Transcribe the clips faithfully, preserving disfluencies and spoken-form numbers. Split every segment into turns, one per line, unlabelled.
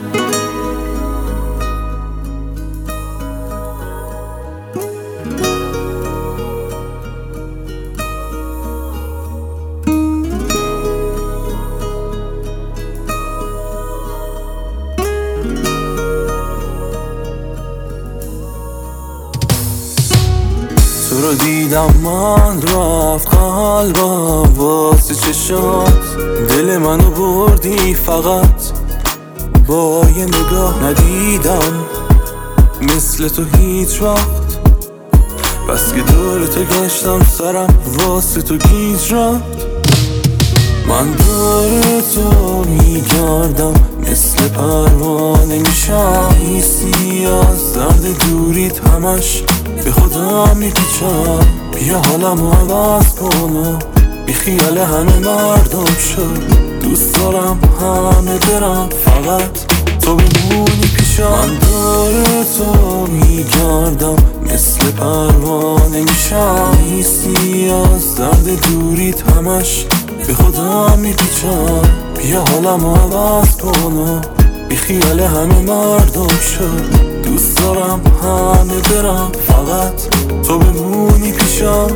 تو رو دیدم من رفت قلبم واسه چشات، دل منو بردی فقط با یه نگاه. ندیدم مثل تو هیچ وقت، بس که دور تو گشتم سرم واسه تو گیج رفت. من دور تو میگردم مثل پروانه میشم، ایسی از درد دوریت همش به خودم میپیچم. بیا حالمو عوض کن، بی خیال همه مردم شد. دوست دارم همه برم فقط تو بمونی پیشم. من دور تو میگردم مثل پروانه میشم، ایسی از درد دوریت همش به خودم میپیچم. بیا حالمو عوض کن، بی خیال همه مردم شد. دوست دارم همه برم فقط تو بمونی پیشم.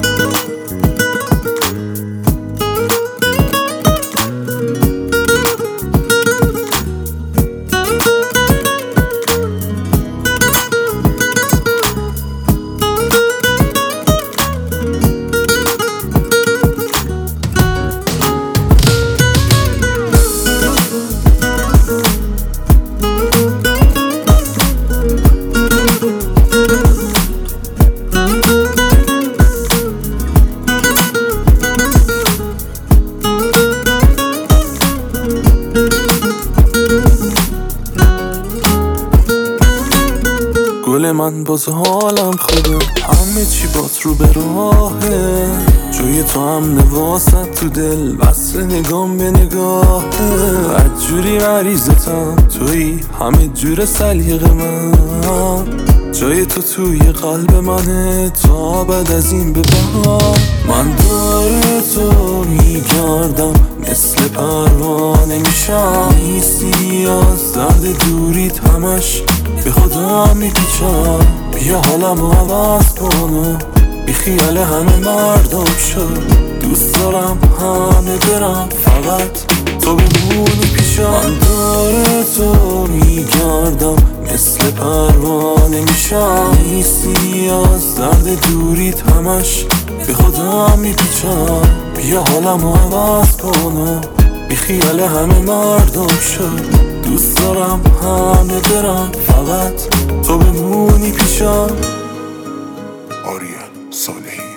گل من باز حالم خوبه، همه چی بات رو به راهه. جوی تو هم نواست تو دل، وصل نگام به نگاهه. هر جوری مریضتم توی همه جور سلیقه من، جای تو توی قلب منه تا بعد از این به بعد. من دور تو میگردم مثل پروانه میشم، ایسی از درد دوریت همش به خودم میپیچم. بیا حالمو عوض کن، بی خیال همه مردم شد. دوست دارم همه برم فقط تو بمونی پیشم. من دور تو میگردم مثل پروانه میشم، ایسی از درد دوریت همش به خودم میپیچم. بیا حالمو عوض کن، بی خیال همه مردم شد. دوست دارم همه برم فقط تو بمونی پیشم.
آریان صالحی.